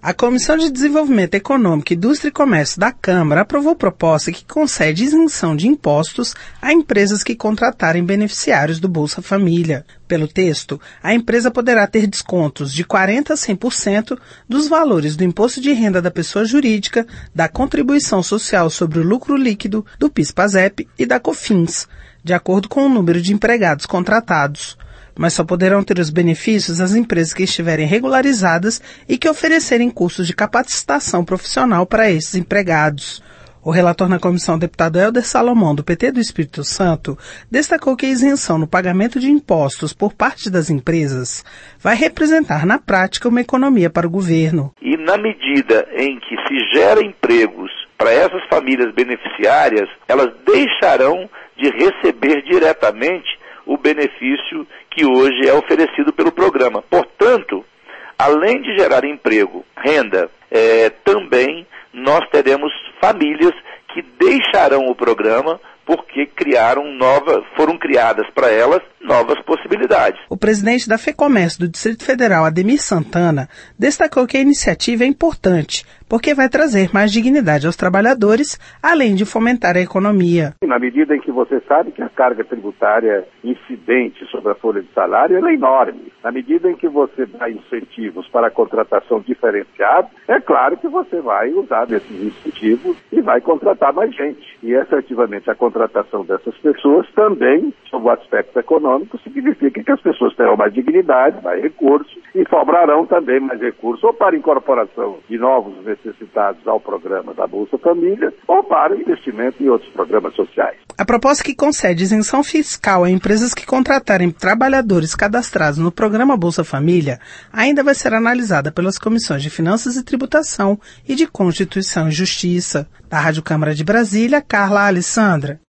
A Comissão de Desenvolvimento Econômico, Indústria e Comércio da Câmara aprovou proposta que concede isenção de impostos a empresas que contratarem beneficiários do Bolsa Família. Pelo texto, a empresa poderá ter descontos de 40% a 100% dos valores do Imposto de Renda da Pessoa Jurídica, da Contribuição Social sobre o Lucro Líquido, do PIS/PASEP e da COFINS, de acordo com o número de empregados contratados. Mas só poderão ter os benefícios as empresas que estiverem regularizadas e que oferecerem cursos de capacitação profissional para esses empregados. O relator na comissão, deputado Helder Salomão, do PT do Espírito Santo, destacou que a isenção no pagamento de impostos por parte das empresas vai representar na prática uma economia para o governo. E na medida em que se gera empregos para essas famílias beneficiárias, elas deixarão de receber diretamente o benefício que hoje é oferecido pelo programa. Portanto, além de gerar emprego, renda, também nós teremos famílias que deixarão o programa porque foram criadas para elas novas possibilidades. O presidente da FEComércio do Distrito Federal, Ademir Santana, destacou que a iniciativa é importante, porque vai trazer mais dignidade aos trabalhadores, além de fomentar a economia. Na medida em que você sabe que a carga tributária incidente sobre a folha de salário ela é enorme, na medida em que você dá incentivos para a contratação diferenciada, é claro que você vai usar desses incentivos e vai contratar mais gente. E efetivamente a contratação dessas pessoas também, sob o aspecto econômico, significa que as pessoas terão mais dignidade, mais recursos e sobrarão também mais recursos ou para incorporação de novos necessitados ao programa da Bolsa Família ou para investimento em outros programas sociais. A proposta que concede isenção fiscal a empresas que contratarem trabalhadores cadastrados no programa Bolsa Família ainda vai ser analisada pelas comissões de Finanças e Tributação e de Constituição e Justiça. Da Rádio Câmara de Brasília, Carla Alessandra.